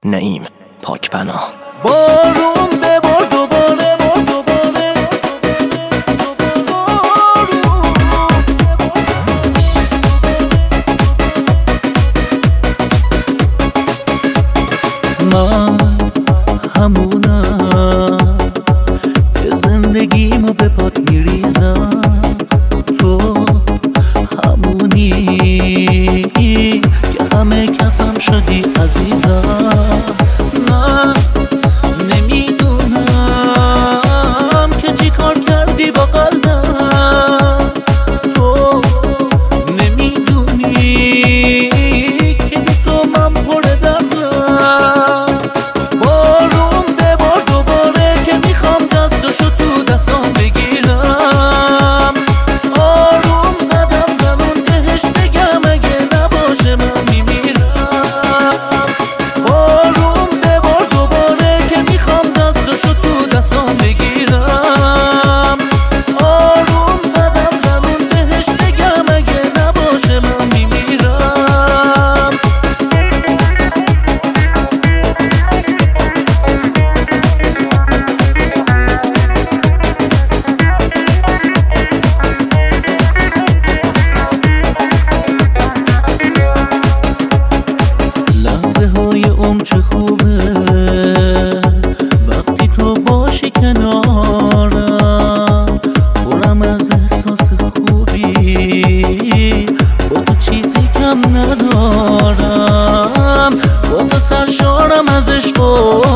نعیم پاکپناه. بارون ببار دوباره من همونم که زندگیمو به پات میریزم، تو همونی که همه کسم شدی عزیزم. من نمیدونم که چی کار کردی با قلبم، تو نمیدونی که بی تو من پر دردم. بارون ببار دوباره که میخوام دستشو تو دستام بگیرم، آروم قدم زنون بهش بگم اگه نباشه من میمیرم. بارون ببار دوباره که میخوام دستشو تو دستام بگیرم، آروم قدم زنون بهش بگم اگه نباشه من میمیرم. لحظه های عمر چه خوبه وقتی تو باشی کنارم، پرم از احساس خوبی، با تو چیزی کم ندارم، با تو سرشارم از عشق